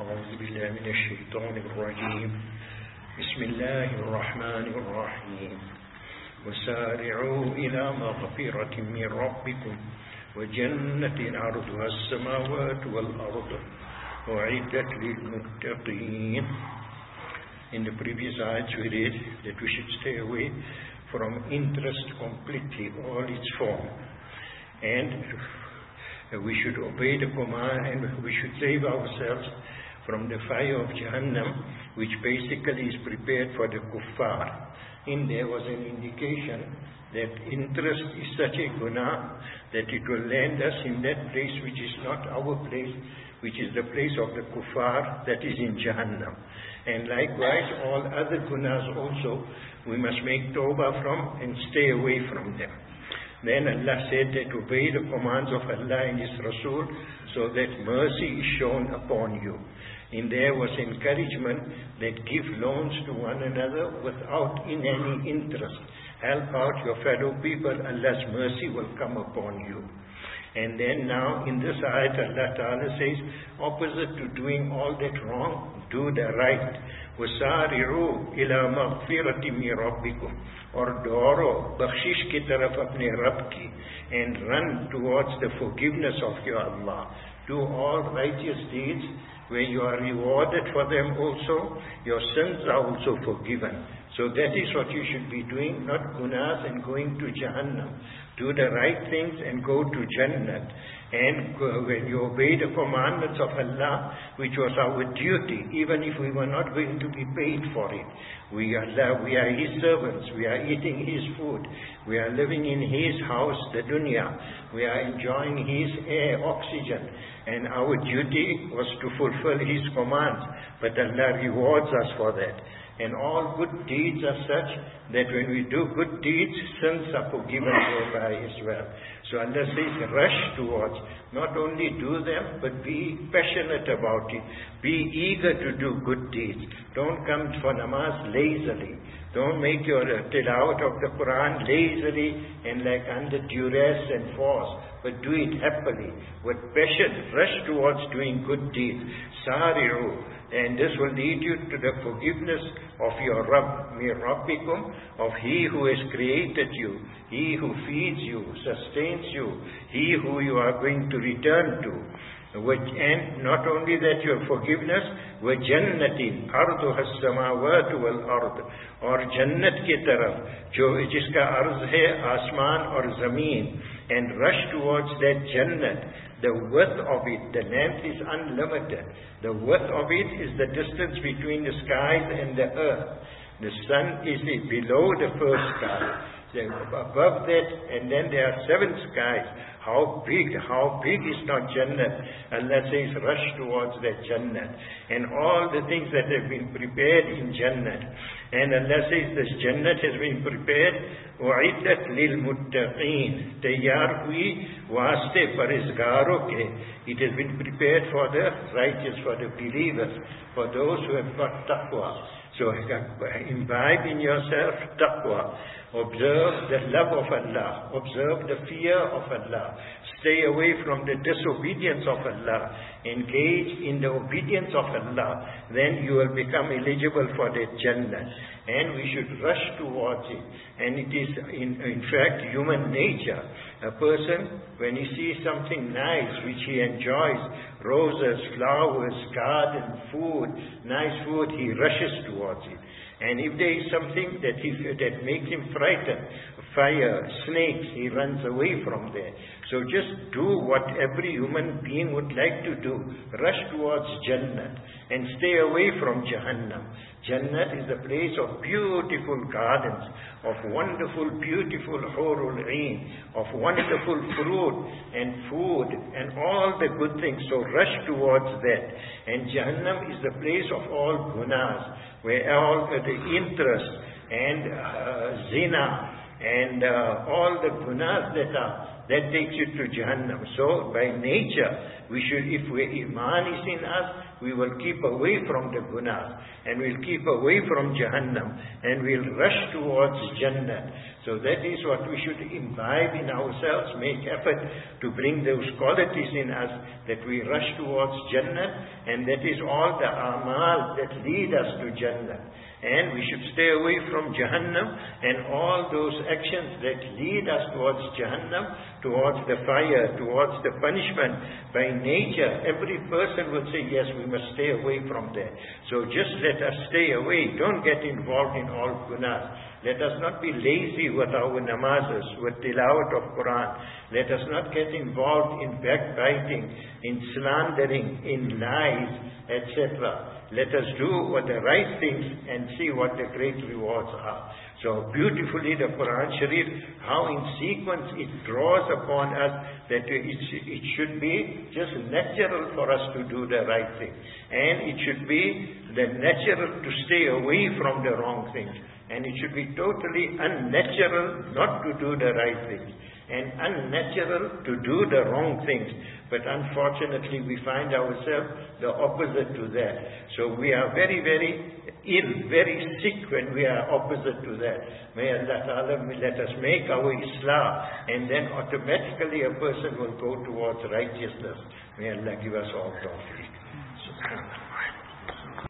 أعوذ بالله من الشيطان الرجيم بسم الله الرحمن الرحيم وسارعوا إلى مغفرة من ربكم وجنة عرضها السماوات والأرض أعدت للمتقين. In the previous ayats we read that we should stay away from interest completely, all its form, and we should obey the command, and we should save ourselves from the fire of Jahannam, which basically is prepared for the kuffar. In there was an indication that interest is such a guna that it will land us in that place which is not our place, which is the place of the kuffar, that is in Jahannam. And likewise all other gunas also we must make tawbah from and stay away from them. Then Allah said that obey the commands of Allah and His Rasul so that mercy is shown upon you. In there was encouragement that give loans to one another without in any interest. Help out your fellow people, Allah's mercy will come upon you. And then now in this ayat Allah Ta'ala says, opposite to doing all that wrong, do the right. وَسَارِعُوا إِلَى مَغْفِرَةٍ مِّن رَبِّكُمْ, or doro bakhshish ki taraf apne Rabb ki, and run towards the forgiveness of your Allah. Do all righteous deeds where you are rewarded for them also, your sins are also forgiven. So that is what you should be doing, not gunas and going to Jahannam. Do the right things and go to Jannah. And when you obey the commandments of Allah, which was our duty, even if we were not going to be paid for it. We are His servants, we are eating His food, we are living in His house, the dunya, we are enjoying His air, oxygen, and our duty was to fulfill His commands, but Allah rewards us for that. And all good deeds are such that when we do good deeds, sins are forgiven thereby as well. So Allah says, rush towards, not only do them, but be passionate about it. Be eager to do good deeds. Don't come for namaz lazily. Don't make your tilawat of the Quran lazily and like under duress and force, but do it happily, with passion. Rush towards doing good deeds. Sari'u. And this will lead you to the forgiveness of your Rabb, min Rabbikum, of He who has created you, He who feeds you, sustains you, He who you are going to return to. And not only that, your forgiveness, وَجَنَّةٍ أَرْضُهَا السَّمَاوَاتُ وَالْأَرْضُ, or Jannat ke taraf, jiska arz hai, asman or zameen, and rush towards that Jannat. The width of it, the length is unlimited. The width of it is the distance between the skies and the earth. The sun is below the first sky. Above that, and then there are 7 skies. How big is not Jannat? Allah says, rush towards that Jannat. And all the things that have been prepared in Jannat. And Allah says, this Jannat has been prepared, وَعِدَّتْ لِلْمُتَّقِينَ, tayyar hui waaste parizgaro ke. It has been prepared for the righteous, for the believers, for those who have got taqwa. So imbibe in yourself taqwa. Observe the love of Allah. Observe the fear of Allah. Stay away from the disobedience of Allah. Engage in the obedience of Allah. Then you will become eligible for the Jannah. And we should rush towards it. And it is in fact human nature. A person, when he sees something nice which he enjoys, roses, flowers, garden, food, nice food, he rushes towards it. And if there is something that makes him frightened, fire, snakes, he runs away from there. So just do what every human being would like to do. Rush towards Jannah and stay away from Jahannam. Jannah is a place of beautiful gardens, of wonderful, beautiful hurul ain, of wonderful fruit and food and all the good things. So rush towards that. And Jahannam is the place of all gunas, where all the interest and zina and all the gunas that takes you to Jahannam. So by nature, we should, if iman is in us, we will keep away from the gunas, and we'll keep away from Jahannam, and we'll rush towards Jannah. So that is what we should imbibe in ourselves, make effort to bring those qualities in us, that we rush towards Jannah, and that is all the amal that lead us to Jannah. And we should stay away from Jahannam and all those actions that lead us towards Jahannam, towards the fire, towards the punishment. By nature, every person would say, yes, we must stay away from there. So just let us stay away. Don't get involved in all gunas. Let us not be lazy with our namazes, with tilawat of Quran. Let us not get involved in backbiting, in slandering, in lies, etc. Let us do what the right things and see what the great rewards are. So beautifully the Quran Sharif, how in sequence it draws upon us that it should be just natural for us to do the right thing. And it should be the natural to stay away from the wrong things. And it should be totally unnatural not to do the right things, and unnatural to do the wrong things. But unfortunately we find ourselves the opposite to that. So we are very, very ill, very sick when we are opposite to that. May Allah Ta'ala let us make our Islam, and then automatically a person will go towards righteousness. May Allah give us all tawfiq. Subhanallah.